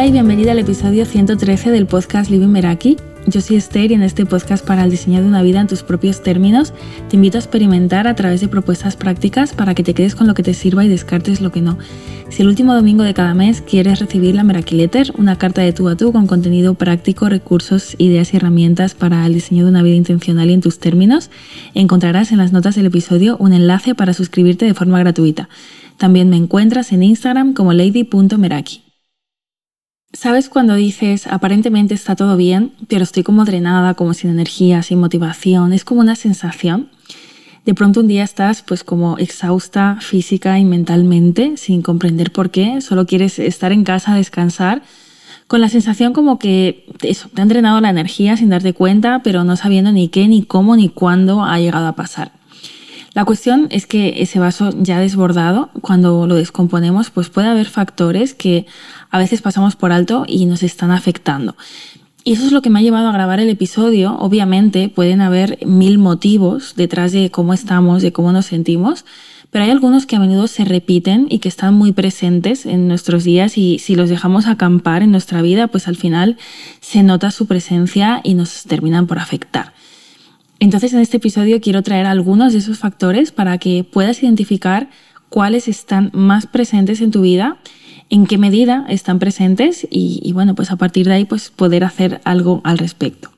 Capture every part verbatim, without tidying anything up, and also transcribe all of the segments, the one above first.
y bienvenida al episodio ciento trece del podcast Living Meraki. Yo soy Esther y en este podcast para el diseño de una vida en tus propios términos te invito a experimentar a través de propuestas prácticas para que te quedes con lo que te sirva y descartes lo que no. Si el último domingo de cada mes quieres recibir la Meraki Letter, una carta de tú a tú con contenido práctico, recursos, ideas y herramientas para el diseño de una vida intencional y en tus términos, encontrarás en las notas del episodio un enlace para suscribirte de forma gratuita. También me encuentras en Instagram como lady punto meraki. ¿Sabes cuando dices, aparentemente está todo bien, pero estoy como drenada, como sin energía, sin motivación? Es como una sensación. De pronto un día estás pues como exhausta física y mentalmente, sin comprender por qué, solo quieres estar en casa, descansar, con la sensación como que eso, te han drenado la energía sin darte cuenta, pero no sabiendo ni qué, ni cómo, ni cuándo ha llegado a pasar. La cuestión es que ese vaso ya desbordado, cuando lo descomponemos, pues puede haber factores que a veces pasamos por alto y nos están afectando. Y eso es lo que me ha llevado a grabar el episodio. Obviamente pueden haber mil motivos detrás de cómo estamos, de cómo nos sentimos, pero hay algunos que a menudo se repiten y que están muy presentes en nuestros días y si los dejamos acampar en nuestra vida, pues al final se nota su presencia y nos terminan por afectar. Entonces, en este episodio quiero traer algunos de esos factores para que puedas identificar cuáles están más presentes en tu vida, en qué medida están presentes y, y bueno, pues a partir de ahí pues poder hacer algo al respecto.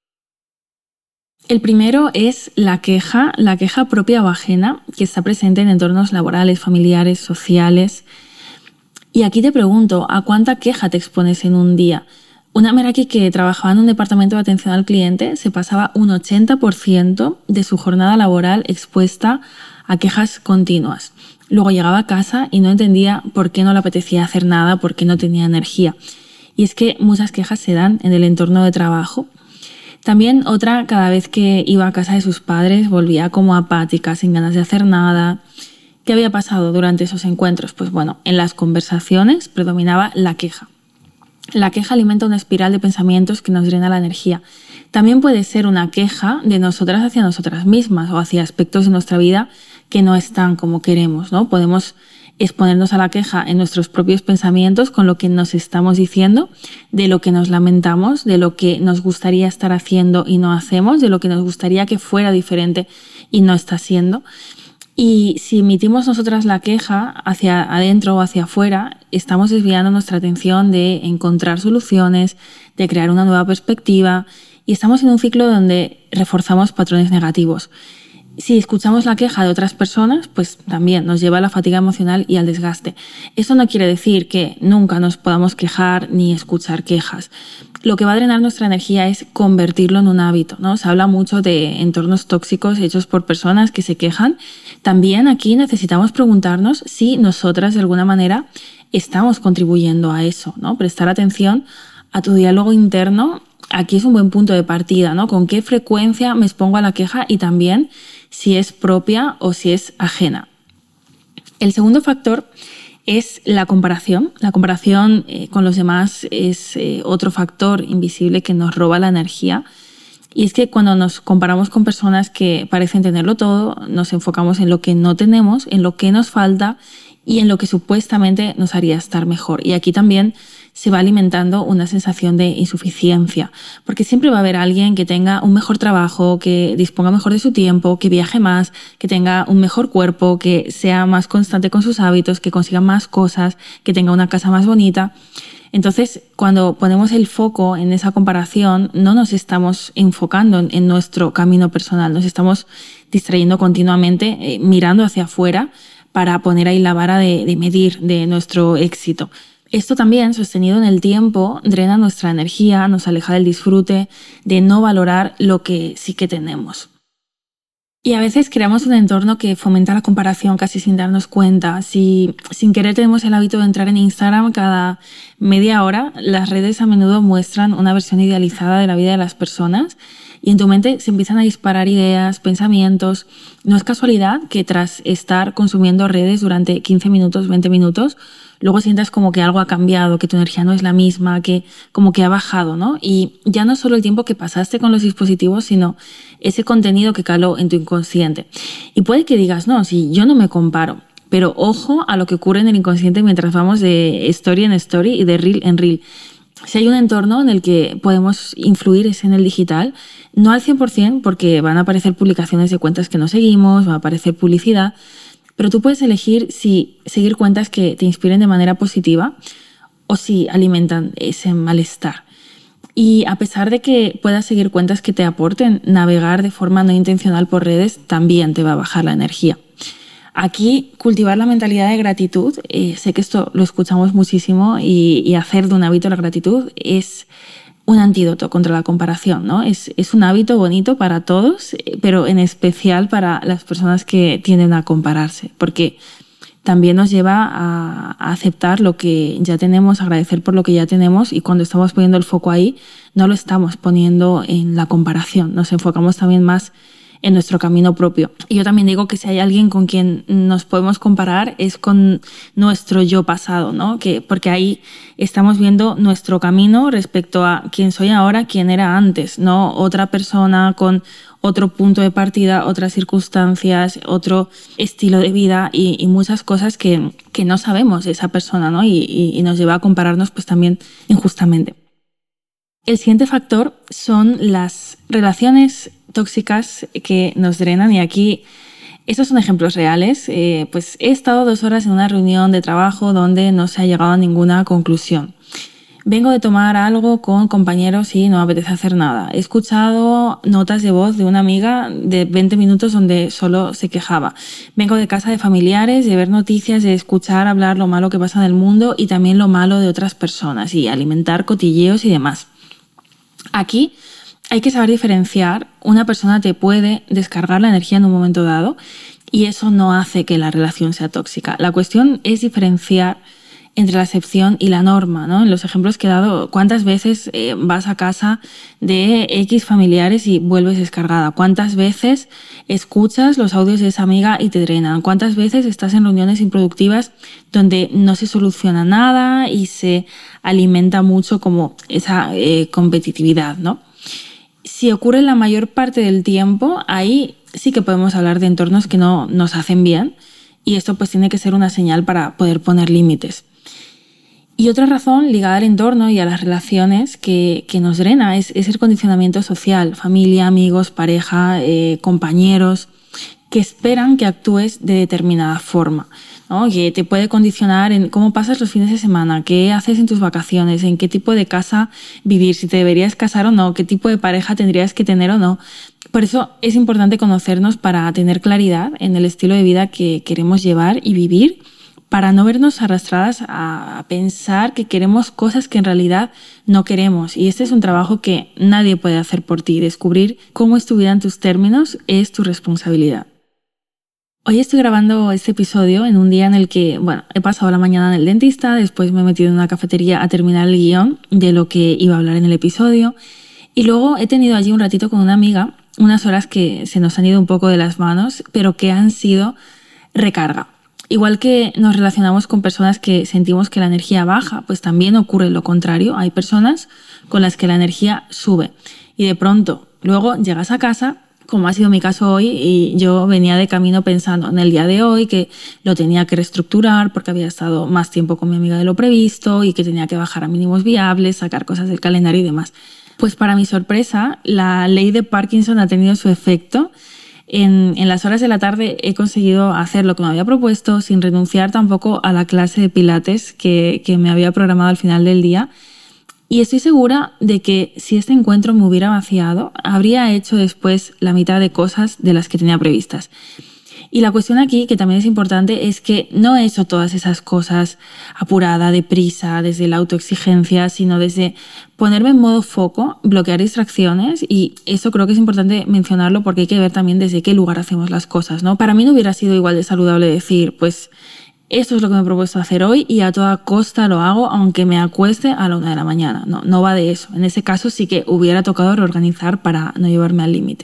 El primero es la queja, la queja propia o ajena que está presente en entornos laborales, familiares, sociales. Y aquí te pregunto, ¿a cuánta queja te expones en un día? Una Meraki que trabajaba en un departamento de atención al cliente se pasaba un ochenta por ciento de su jornada laboral expuesta a quejas continuas. Luego llegaba a casa y no entendía por qué no le apetecía hacer nada, por qué no tenía energía. Y es que muchas quejas se dan en el entorno de trabajo. También otra, cada vez que iba a casa de sus padres, volvía como apática, sin ganas de hacer nada. ¿Qué había pasado durante esos encuentros? Pues bueno, en las conversaciones predominaba la queja. La queja alimenta una espiral de pensamientos que nos drena la energía. También puede ser una queja de nosotras hacia nosotras mismas o hacia aspectos de nuestra vida que no están como queremos, ¿no? Podemos exponernos a la queja en nuestros propios pensamientos con lo que nos estamos diciendo, de lo que nos lamentamos, de lo que nos gustaría estar haciendo y no hacemos, de lo que nos gustaría que fuera diferente y no está siendo. Y si emitimos nosotras la queja hacia adentro o hacia afuera, estamos desviando nuestra atención de encontrar soluciones, de crear una nueva perspectiva y estamos en un ciclo donde reforzamos patrones negativos. Si escuchamos la queja de otras personas, pues también nos lleva a la fatiga emocional y al desgaste. Eso no quiere decir que nunca nos podamos quejar ni escuchar quejas. Lo que va a drenar nuestra energía es convertirlo en un hábito, ¿no? Se habla mucho de entornos tóxicos hechos por personas que se quejan. También aquí necesitamos preguntarnos si nosotras de alguna manera estamos contribuyendo a eso, ¿no? Prestar atención a tu diálogo interno. Aquí es un buen punto de partida, ¿no? Con qué frecuencia me expongo a la queja y también si es propia o si es ajena. El segundo factor es la comparación. La comparación eh, con los demás es eh, otro factor invisible que nos roba la energía. Y es que cuando nos comparamos con personas que parecen tenerlo todo, nos enfocamos en lo que no tenemos, en lo que nos falta y en lo que supuestamente nos haría estar mejor. Y aquí también se va alimentando una sensación de insuficiencia, porque siempre va a haber alguien que tenga un mejor trabajo, que disponga mejor de su tiempo, que viaje más, que tenga un mejor cuerpo, que sea más constante con sus hábitos, que consiga más cosas, que tenga una casa más bonita. Entonces, cuando ponemos el foco en esa comparación, no nos estamos enfocando en, en nuestro camino personal, nos estamos distrayendo continuamente, eh, mirando hacia afuera para poner ahí la vara de, de medir de nuestro éxito. Esto también, sostenido en el tiempo, drena nuestra energía, nos aleja del disfrute, de no valorar lo que sí que tenemos. Y a veces creamos un entorno que fomenta la comparación casi sin darnos cuenta. Si sin querer tenemos el hábito de entrar en Instagram cada media hora, las redes a menudo muestran una versión idealizada de la vida de las personas y en tu mente se empiezan a disparar ideas, pensamientos. No es casualidad que tras estar consumiendo redes durante quince minutos, veinte minutos, luego sientas como que algo ha cambiado, que tu energía no es la misma, que como que ha bajado, ¿no? Y ya no solo el tiempo que pasaste con los dispositivos, sino ese contenido que caló en tu inconsciente. Y puede que digas, no, si yo no me comparo, Pero ojo a lo que ocurre en el inconsciente mientras vamos de story en story y de reel en reel. Si hay un entorno en el que podemos influir es en el digital, no al cien por ciento porque van a aparecer publicaciones de cuentas que no seguimos, va a aparecer publicidad, pero tú puedes elegir si seguir cuentas que te inspiren de manera positiva o si alimentan ese malestar. Y a pesar de que puedas seguir cuentas que te aporten, navegar de forma no intencional por redes también te va a bajar la energía. Aquí, cultivar la mentalidad de gratitud, eh, sé que esto lo escuchamos muchísimo y, y hacer de un hábito la gratitud es un antídoto contra la comparación, ¿no? Es, es un hábito bonito para todos, pero en especial para las personas que tienden a compararse, porque también nos lleva a, a aceptar lo que ya tenemos, agradecer por lo que ya tenemos, y cuando estamos poniendo el foco ahí, no lo estamos poniendo en la comparación, nos enfocamos también más en nuestro camino propio. Y yo también digo que si hay alguien con quien nos podemos comparar es con nuestro yo pasado, ¿no? Que, porque ahí estamos viendo nuestro camino respecto a quién soy ahora, quién era antes, ¿no? Otra persona con otro punto de partida, otras circunstancias, otro estilo de vida y, y muchas cosas que, que no sabemos de esa persona, ¿no? Y, y, y nos lleva a compararnos pues también injustamente. El siguiente factor son las relaciones tóxicas que nos drenan, y aquí estos son ejemplos reales. Eh, pues he estado dos horas en una reunión de trabajo donde no se ha llegado a ninguna conclusión. Vengo de tomar algo con compañeros y no me apetece hacer nada. He escuchado notas de voz de una amiga de veinte minutos donde solo se quejaba. Vengo de casa de familiares, de ver noticias, de escuchar hablar lo malo que pasa en el mundo y también lo malo de otras personas y alimentar cotilleos y demás. Aquí hay que saber diferenciar. Una persona te puede descargar la energía en un momento dado y eso no hace que la relación sea tóxica. La cuestión es diferenciar entre la excepción y la norma, ¿no? En los ejemplos que he dado, ¿cuántas veces eh, vas a casa de X familiares y vuelves descargada? ¿Cuántas veces escuchas los audios de esa amiga y te drenan? ¿Cuántas veces estás en reuniones improductivas donde no se soluciona nada y se alimenta mucho como esa eh, competitividad, ¿no? Si ocurre la mayor parte del tiempo, ahí sí que podemos hablar de entornos que no nos hacen bien, y esto pues tiene que ser una señal para poder poner límites. Y otra razón ligada al entorno y a las relaciones que, que nos drena es, es el condicionamiento social, familia, amigos, pareja, eh, compañeros, que esperan que actúes de determinada forma, ¿no? Que te puede condicionar en cómo pasas los fines de semana, qué haces en tus vacaciones, en qué tipo de casa vivir, si te deberías casar o no, qué tipo de pareja tendrías que tener o no. Por eso es importante conocernos para tener claridad en el estilo de vida que queremos llevar y vivir, para no vernos arrastradas a pensar que queremos cosas que en realidad no queremos. Y este es un trabajo que nadie puede hacer por ti. Descubrir cómo es tu vida en tus términos es tu responsabilidad. Hoy estoy grabando este episodio en un día en el que, bueno, he pasado la mañana en el dentista, después me he metido en una cafetería a terminar el guión de lo que iba a hablar en el episodio, y luego he tenido allí un ratito con una amiga, unas horas que se nos han ido un poco de las manos, pero que han sido recarga. Igual que nos relacionamos con personas que sentimos que la energía baja, pues también ocurre lo contrario. Hay personas con las que la energía sube y de pronto luego llegas a casa, como ha sido mi caso hoy, y yo venía de camino pensando en el día de hoy que lo tenía que reestructurar porque había estado más tiempo con mi amiga de lo previsto y que tenía que bajar a mínimos viables, sacar cosas del calendario y demás. Pues para mi sorpresa, la ley de Parkinson ha tenido su efecto. En, en las horas de la tarde he conseguido hacer lo que me había propuesto sin renunciar tampoco a la clase de pilates que, que me había programado al final del día. Y estoy segura de que si este encuentro me hubiera vaciado, habría hecho después la mitad de cosas de las que tenía previstas. Y la cuestión aquí, que también es importante, es que no he hecho todas esas cosas apurada, deprisa, desde la autoexigencia, sino desde ponerme en modo foco, bloquear distracciones, y eso creo que es importante mencionarlo porque hay que ver también desde qué lugar hacemos las cosas, ¿no? Para mí no hubiera sido igual de saludable decir, pues esto es lo que me he propuesto hacer hoy y a toda costa lo hago aunque me acueste a la una de la mañana. No, no va de eso. En ese caso sí que hubiera tocado reorganizar para no llevarme al límite.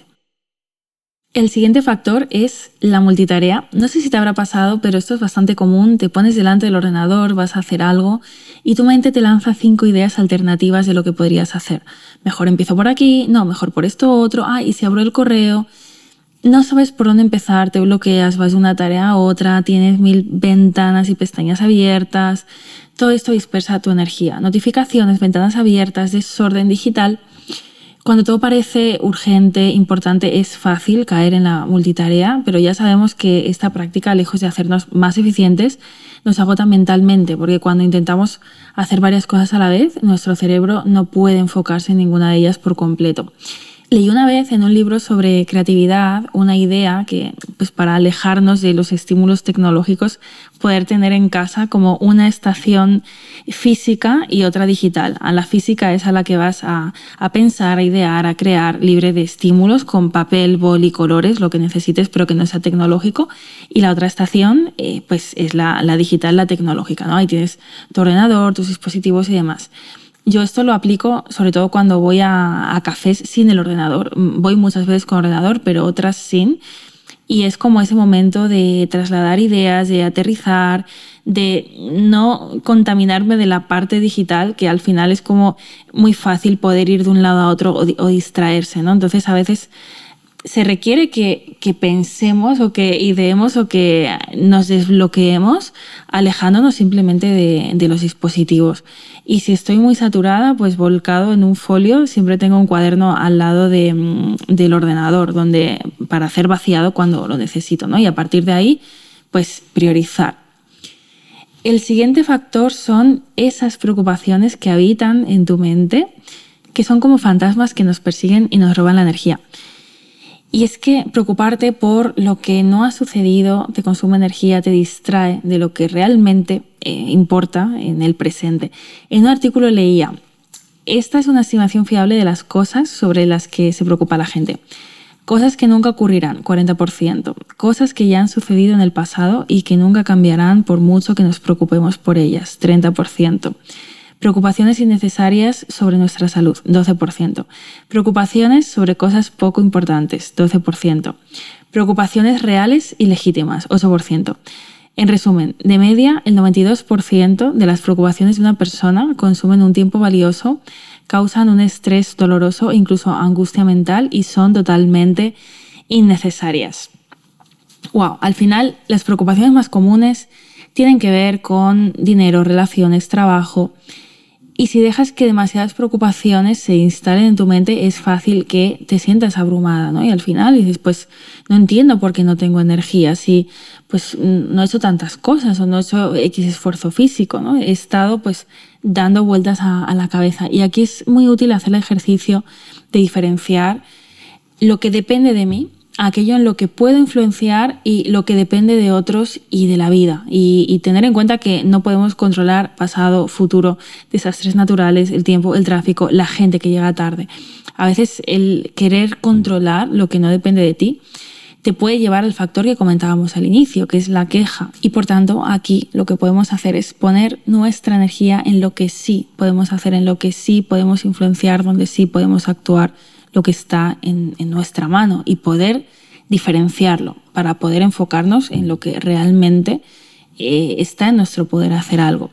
El siguiente factor es la multitarea. No sé si te habrá pasado, pero esto es bastante común. Te pones delante del ordenador, vas a hacer algo y tu mente te lanza cinco ideas alternativas de lo que podrías hacer. Mejor empiezo por aquí, no, mejor por esto otro, ah, y si abro el correo. no sabes por dónde empezar, te bloqueas, vas de una tarea a otra, tienes mil ventanas y pestañas abiertas. Todo esto dispersa tu energía. Notificaciones, ventanas abiertas, desorden digital. Cuando todo parece urgente, importante, es fácil caer en la multitarea, pero ya sabemos que esta práctica, lejos de hacernos más eficientes, nos agota mentalmente, porque cuando intentamos hacer varias cosas a la vez, nuestro cerebro no puede enfocarse en ninguna de ellas por completo. Leí una vez en un libro sobre creatividad una idea que, pues para alejarnos de los estímulos tecnológicos, poder tener en casa como una estación física y otra digital. A la física es a la que vas a, a pensar, a idear, a crear, libre de estímulos, con papel, boli, colores, lo que necesites, pero que no sea tecnológico. Y la otra estación eh, pues es la, la digital, la tecnológica, ¿no? Ahí tienes tu ordenador, tus dispositivos y demás. Yo esto lo aplico sobre todo cuando voy a, a cafés sin el ordenador. Voy muchas veces con ordenador, pero otras sin. Y es como ese momento de trasladar ideas, de aterrizar, de no contaminarme de la parte digital, que al final es como muy fácil poder ir de un lado a otro o, o distraerse, ¿no? Entonces a veces se requiere que, que pensemos o que ideemos o que nos desbloqueemos alejándonos simplemente de, de los dispositivos. Y si estoy muy saturada, pues volcado en un folio, siempre tengo un cuaderno al lado de, del ordenador donde, para hacer vaciado cuando lo necesito, ¿no? Y a partir de ahí, pues priorizar. El siguiente factor son esas preocupaciones que habitan en tu mente, que son como fantasmas que nos persiguen y nos roban la energía. Y es que preocuparte por lo que no ha sucedido te consume energía, te distrae de lo que realmente eh, importa en el presente. En un artículo leía, esta es una estimación fiable de las cosas sobre las que se preocupa la gente. Cosas que nunca ocurrirán, cuarenta por ciento. Cosas que ya han sucedido en el pasado y que nunca cambiarán por mucho que nos preocupemos por ellas, treinta por ciento. Preocupaciones innecesarias sobre nuestra salud, doce por ciento. Preocupaciones sobre cosas poco importantes, doce por ciento. Preocupaciones reales y legítimas, ocho por ciento. En resumen, de media, el noventa y dos por ciento de las preocupaciones de una persona consumen un tiempo valioso, causan un estrés doloroso e incluso angustia mental y son totalmente innecesarias. Wow, al final, las preocupaciones más comunes tienen que ver con dinero, relaciones, trabajo. Y si dejas que demasiadas preocupaciones se instalen en tu mente, es fácil que te sientas abrumada, ¿no? Y al final dices, pues no entiendo por qué no tengo energía, si pues no he hecho tantas cosas o no he hecho X esfuerzo físico, ¿no? He estado pues dando vueltas a, a la cabeza. Y aquí es muy útil hacer el ejercicio de diferenciar lo que depende de mí, aquello en lo que puedo influenciar y lo que depende de otros y de la vida. Y, y tener en cuenta que no podemos controlar pasado, futuro, desastres naturales, el tiempo, el tráfico, la gente que llega tarde. A veces el querer controlar lo que no depende de ti te puede llevar al factor que comentábamos al inicio, que es la queja. Y por tanto, aquí lo que podemos hacer es poner nuestra energía en lo que sí podemos hacer, en lo que sí podemos influenciar, donde sí podemos actuar, lo que está en, en nuestra mano y poder diferenciarlo para poder enfocarnos en lo que realmente eh, está en nuestro poder hacer algo.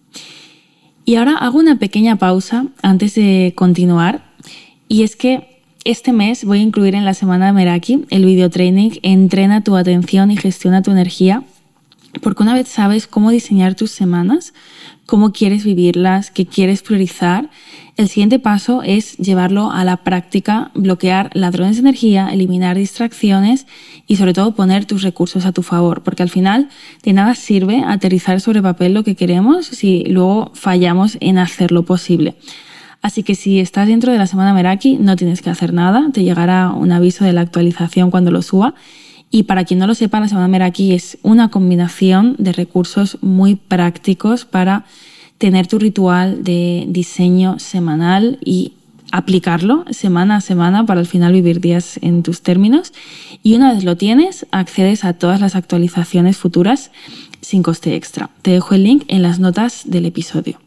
Y ahora hago una pequeña pausa antes de continuar, y es que este mes voy a incluir en la semana de Meraki el video training Entrena tu atención y gestiona tu energía, porque una vez sabes cómo diseñar tus semanas, cómo quieres vivirlas, qué quieres priorizar, el siguiente paso es llevarlo a la práctica, bloquear ladrones de energía, eliminar distracciones y sobre todo poner tus recursos a tu favor, porque al final de nada sirve aterrizar sobre papel lo que queremos si luego fallamos en hacerlo posible. Así que si estás dentro de la semana Meraki, no tienes que hacer nada, te llegará un aviso de la actualización cuando lo suba. Y para quien no lo sepa, la semana Meraki es una combinación de recursos muy prácticos para tener tu ritual de diseño semanal y aplicarlo semana a semana para al final vivir días en tus términos. Y una vez lo tienes, accedes a todas las actualizaciones futuras sin coste extra. Te dejo el link en las notas del episodio.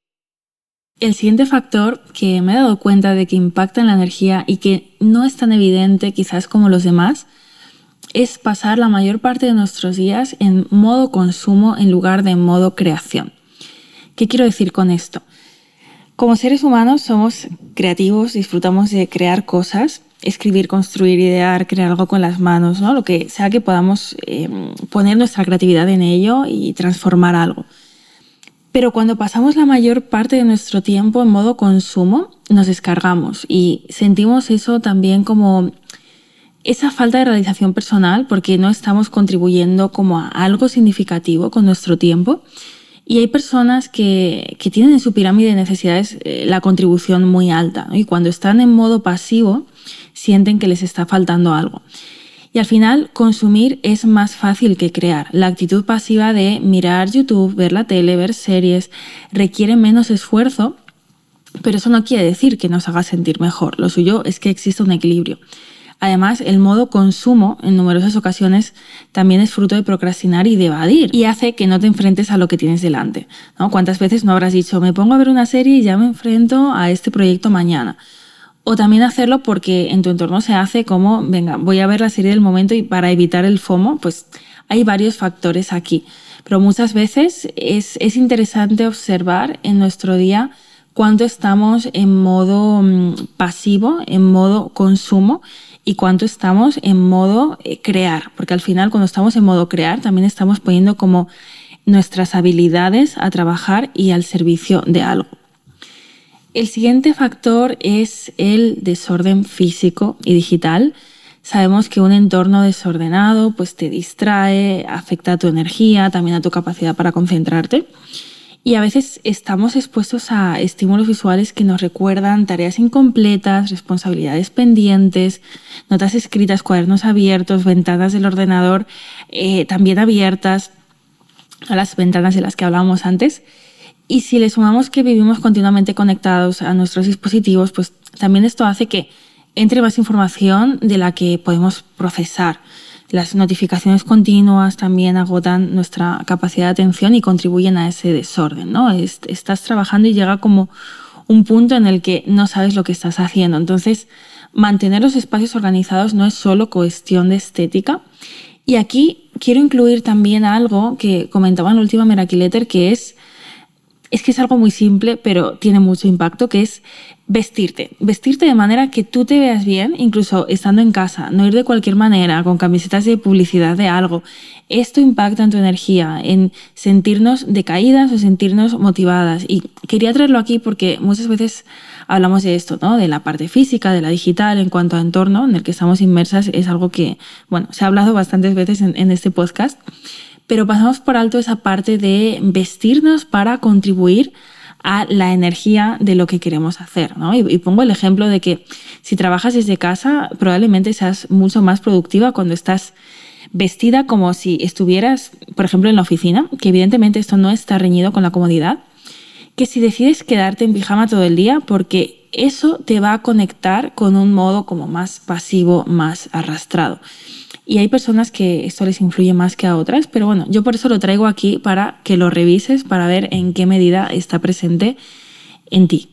El siguiente factor que me he dado cuenta de que impacta en la energía y que no es tan evidente quizás como los demás es pasar la mayor parte de nuestros días en modo consumo en lugar de en modo creación. ¿Qué quiero decir con esto? Como seres humanos somos creativos, disfrutamos de crear cosas escribir, construir, idear, crear algo con las manos, ¿no? Lo que sea que podamos eh, poner nuestra creatividad en ello y transformar algo. Pero cuando pasamos la mayor parte de nuestro tiempo en modo consumo, nos descargamos y sentimos eso también como esa falta de realización personal porque no estamos contribuyendo como a algo significativo con nuestro tiempo. Y hay personas que, que tienen en su pirámide de necesidades eh, la contribución muy alta, ¿no? Y cuando están en modo pasivo sienten que les está faltando algo. Y al final, consumir es más fácil que crear. La actitud pasiva de mirar YouTube, ver la tele, ver series, requiere menos esfuerzo, pero eso no quiere decir que nos haga sentir mejor. Lo suyo es que exista un equilibrio. Además, el modo consumo en numerosas ocasiones también es fruto de procrastinar y de evadir y hace que no te enfrentes a lo que tienes delante, ¿no? ¿Cuántas veces no habrás dicho, me pongo a ver una serie y ya me enfrento a este proyecto mañana? O también hacerlo porque en tu entorno se hace como, venga, voy a ver la serie del momento y para evitar el FOMO, pues hay varios factores aquí. Pero muchas veces es, es interesante observar en nuestro día cuánto estamos en modo mmm, pasivo, en modo consumo y cuánto estamos en modo eh, crear. Porque al final cuando estamos en modo crear también estamos poniendo como nuestras habilidades a trabajar y al servicio de algo. El siguiente factor es el desorden físico y digital. Sabemos que un entorno desordenado pues te distrae, afecta a tu energía, también a tu capacidad para concentrarte. Y a veces estamos expuestos a estímulos visuales que nos recuerdan tareas incompletas, responsabilidades pendientes, notas escritas, cuadernos abiertos, ventanas del ordenador eh, también abiertas, a las ventanas de las que hablábamos antes. Y si le sumamos que vivimos continuamente conectados a nuestros dispositivos, pues también esto hace que entre más información de la que podemos procesar. Las notificaciones continuas también agotan nuestra capacidad de atención y contribuyen a ese desorden, ¿no? Estás trabajando y llega como un punto en el que no sabes lo que estás haciendo. Entonces, mantener los espacios organizados no es solo cuestión de estética. Y aquí quiero incluir también algo que comentaba en la última Miracle Letter, que es Es que es algo muy simple, pero tiene mucho impacto, que es vestirte. Vestirte de manera que tú te veas bien, incluso estando en casa. No ir de cualquier manera, con camisetas de publicidad de algo. Esto impacta en tu energía, en sentirnos decaídas o sentirnos motivadas. Y quería traerlo aquí porque muchas veces hablamos de esto, ¿no? De la parte física, de la digital, en cuanto a entorno en el que estamos inmersas. Es algo que, bueno, se ha hablado bastantes veces en, en este podcast. Pero pasamos por alto esa parte de vestirnos para contribuir a la energía de lo que queremos hacer, ¿no? Y, y pongo el ejemplo de que si trabajas desde casa, probablemente seas mucho más productiva cuando estás vestida como si estuvieras, por ejemplo, en la oficina, que evidentemente esto no está reñido con la comodidad, que si decides quedarte en pijama todo el día, porque eso te va a conectar con un modo como más pasivo, más arrastrado. Y hay personas que esto les influye más que a otras, pero bueno, yo por eso lo traigo aquí para que lo revises, para ver en qué medida está presente en ti.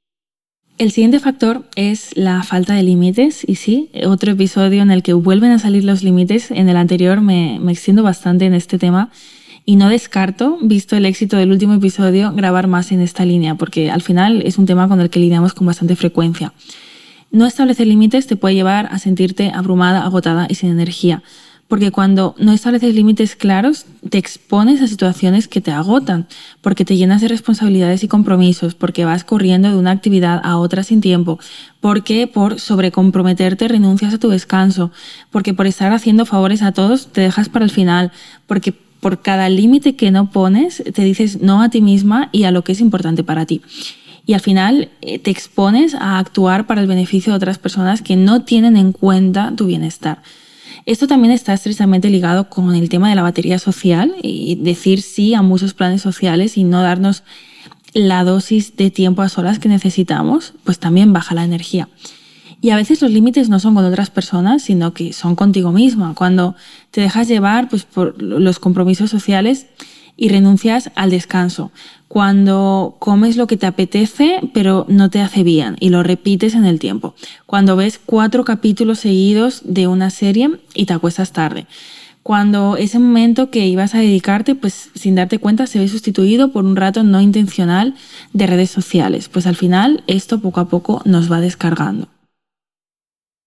El siguiente factor es la falta de límites, y sí, otro episodio en el que vuelven a salir los límites. En el anterior me, me extiendo bastante en este tema y no descarto, visto el éxito del último episodio, grabar más en esta línea, porque al final es un tema con el que lidiamos con bastante frecuencia. No establecer límites te puede llevar a sentirte abrumada, agotada y sin energía, porque cuando no estableces límites claros te expones a situaciones que te agotan, porque te llenas de responsabilidades y compromisos, porque vas corriendo de una actividad a otra sin tiempo, porque por sobrecomprometerte renuncias a tu descanso, porque por estar haciendo favores a todos te dejas para el final, porque por cada límite que no pones te dices no a ti misma y a lo que es importante para ti. Y al final eh, te expones a actuar para el beneficio de otras personas que no tienen en cuenta tu bienestar. Esto también está estrechamente ligado con el tema de la batería social y decir sí a muchos planes sociales y no darnos la dosis de tiempo a solas que necesitamos, pues también baja la energía. Y a veces los límites no son con otras personas, sino que son contigo misma. Cuando te dejas llevar pues, por los compromisos sociales y renuncias al descanso. Cuando comes lo que te apetece, pero no te hace bien y lo repites en el tiempo. Cuando ves cuatro capítulos seguidos de una serie y te acuestas tarde. Cuando ese momento que ibas a dedicarte, pues sin darte cuenta, se ve sustituido por un rato no intencional de redes sociales. Pues al final esto poco a poco nos va descargando.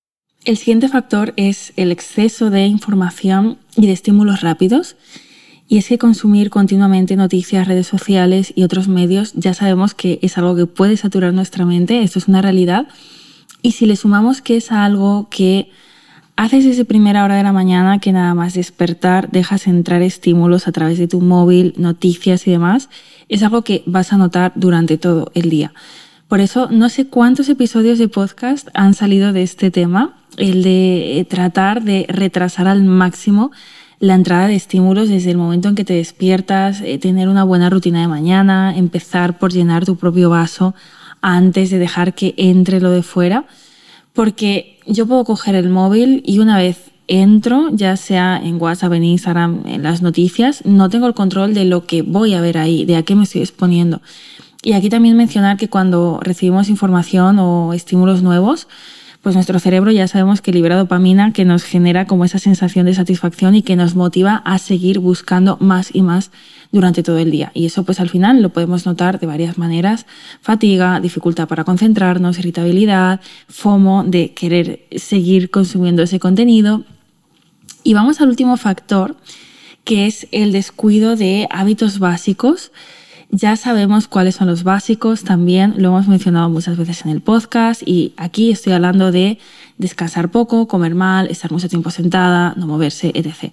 El siguiente factor es el exceso de información y de estímulos rápidos. Y es que consumir continuamente noticias, redes sociales y otros medios ya sabemos que es algo que puede saturar nuestra mente, esto es una realidad. Y si le sumamos que es algo que haces desde primera hora de la mañana, que nada más despertar dejas entrar estímulos a través de tu móvil, noticias y demás, es algo que vas a notar durante todo el día. Por eso no sé cuántos episodios de podcast han salido de este tema, el de tratar de retrasar al máximo la entrada de estímulos desde el momento en que te despiertas, eh, tener una buena rutina de mañana, empezar por llenar tu propio vaso antes de dejar que entre lo de fuera, porque yo puedo coger el móvil y una vez entro, ya sea en WhatsApp, en Instagram, en las noticias, no tengo el control de lo que voy a ver ahí, de a qué me estoy exponiendo. Y aquí también mencionar que cuando recibimos información o estímulos nuevos, pues nuestro cerebro ya sabemos que libera dopamina, que nos genera como esa sensación de satisfacción y que nos motiva a seguir buscando más y más durante todo el día. Y eso pues al final lo podemos notar de varias maneras: fatiga, dificultad para concentrarnos, irritabilidad, FOMO de querer seguir consumiendo ese contenido. Y vamos al último factor, que es el descuido de hábitos básicos. Ya sabemos cuáles son los básicos, también lo hemos mencionado muchas veces en el podcast, y aquí estoy hablando de descansar poco, comer mal, estar mucho tiempo sentada, no moverse, etcétera.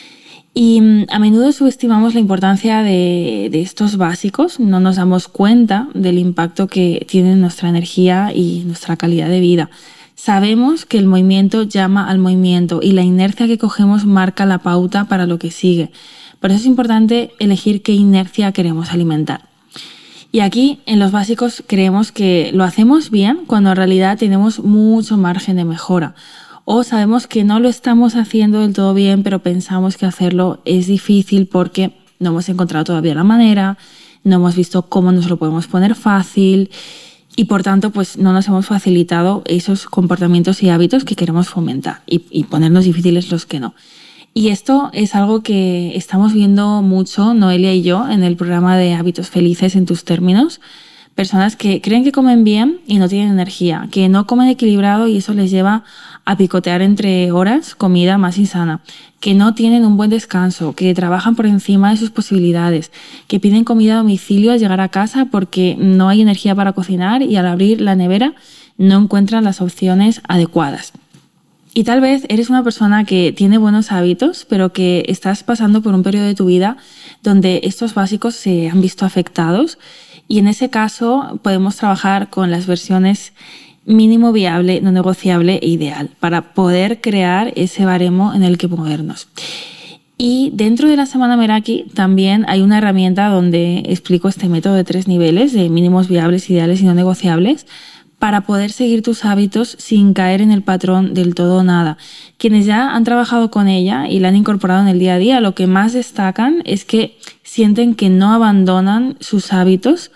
Y a menudo subestimamos la importancia de, de estos básicos, no nos damos cuenta del impacto que tienen nuestra energía y nuestra calidad de vida. Sabemos que el movimiento llama al movimiento y la inercia que cogemos marca la pauta para lo que sigue. Por eso es importante elegir qué inercia queremos alimentar. Y aquí, en los básicos, creemos que lo hacemos bien cuando en realidad tenemos mucho margen de mejora. O sabemos que no lo estamos haciendo del todo bien, pero pensamos que hacerlo es difícil porque no hemos encontrado todavía la manera, no hemos visto cómo nos lo podemos poner fácil y por tanto pues no nos hemos facilitado esos comportamientos y hábitos que queremos fomentar y, y ponernos difíciles los que no. Y esto es algo que estamos viendo mucho, Noelia y yo, en el programa de Hábitos Felices en tus términos. Personas que creen que comen bien y no tienen energía, que no comen equilibrado y eso les lleva a picotear entre horas comida más insana, que no tienen un buen descanso, que trabajan por encima de sus posibilidades, que piden comida a domicilio al llegar a casa porque no hay energía para cocinar y al abrir la nevera no encuentran las opciones adecuadas. Y tal vez eres una persona que tiene buenos hábitos, pero que estás pasando por un periodo de tu vida donde estos básicos se han visto afectados. Y en ese caso podemos trabajar con las versiones mínimo viable, no negociable e ideal para poder crear ese baremo en el que movernos. Y dentro de la Semana Meraki también hay una herramienta donde explico este método de tres niveles de mínimos viables, ideales y no negociables, para poder seguir tus hábitos sin caer en el patrón del todo o nada. Quienes ya han trabajado con ella y la han incorporado en el día a día, lo que más destacan es que sienten que no abandonan sus hábitos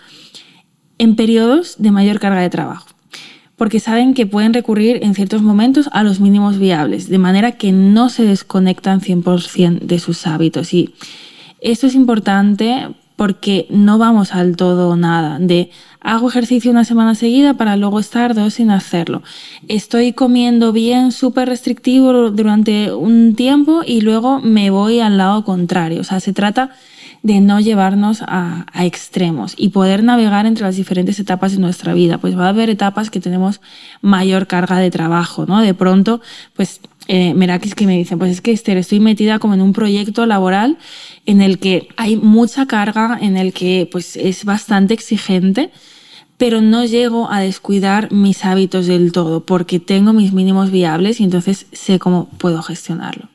en periodos de mayor carga de trabajo, porque saben que pueden recurrir en ciertos momentos a los mínimos viables, de manera que no se desconectan cien por ciento de sus hábitos. Y esto es importante porque no vamos al todo o nada, de hago ejercicio una semana seguida para luego estar dos sin hacerlo. Estoy comiendo bien, súper restrictivo durante un tiempo y luego me voy al lado contrario. O sea, se trata de no llevarnos a, a extremos y poder navegar entre las diferentes etapas de nuestra vida. Pues va a haber etapas que tenemos mayor carga de trabajo, ¿no? De pronto, pues eh, Merakis que me dicen, pues es que Esther, estoy metida como en un proyecto laboral en el que hay mucha carga, en el que pues es bastante exigente, pero no llego a descuidar mis hábitos del todo porque tengo mis mínimos viables y entonces sé cómo puedo gestionarlo.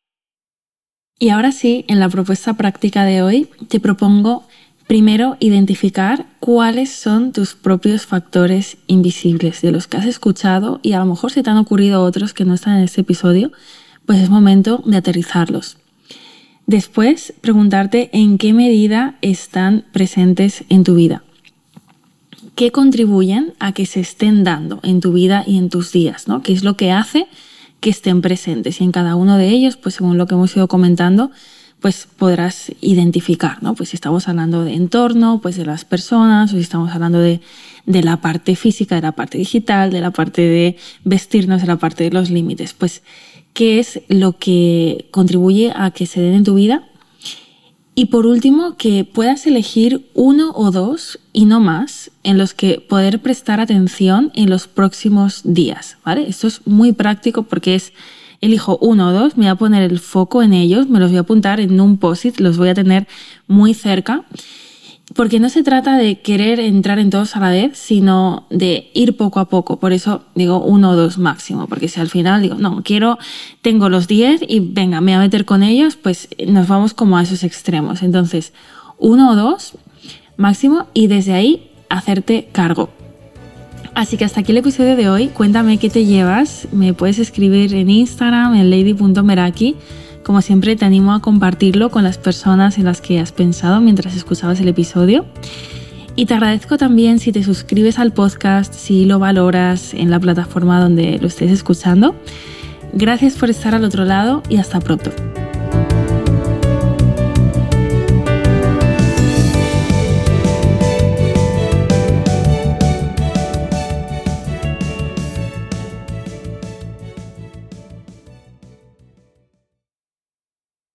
Y ahora sí, en la propuesta práctica de hoy te propongo primero identificar cuáles son tus propios factores invisibles de los que has escuchado y a lo mejor se te han ocurrido otros que no están en este episodio, pues es momento de aterrizarlos. Después, preguntarte en qué medida están presentes en tu vida. ¿Qué contribuyen a que se estén dando en tu vida y en tus días, ¿no? ¿Qué es lo que hace que estén presentes? Y en cada uno de ellos, pues según lo que hemos ido comentando, pues podrás identificar, ¿no? Pues si estamos hablando de entorno, pues de las personas, o si estamos hablando de, de la parte física, de la parte digital, de la parte de vestirnos, de la parte de los límites. Pues, ¿qué es lo que contribuye a que se den en tu vida? Y por último, que puedas elegir uno o dos y no más en los que poder prestar atención en los próximos días, ¿vale? Esto es muy práctico porque es, elijo uno o dos, me voy a poner el foco en ellos, me los voy a apuntar en un post-it, los voy a tener muy cerca, porque no se trata de querer entrar en todos a la vez, sino de ir poco a poco. Por eso digo uno o dos máximo, porque si al final digo, no, quiero, tengo los diez y venga, me voy a meter con ellos, pues nos vamos como a esos extremos. Entonces, uno o dos máximo y desde ahí hacerte cargo. Así que hasta aquí el episodio de hoy. Cuéntame qué te llevas. Me puedes escribir en Instagram, en lady punto meraki. Como siempre, te animo a compartirlo con las personas en las que has pensado mientras escuchabas el episodio. Y te agradezco también si te suscribes al podcast, si lo valoras en la plataforma donde lo estés escuchando. Gracias por estar al otro lado y hasta pronto.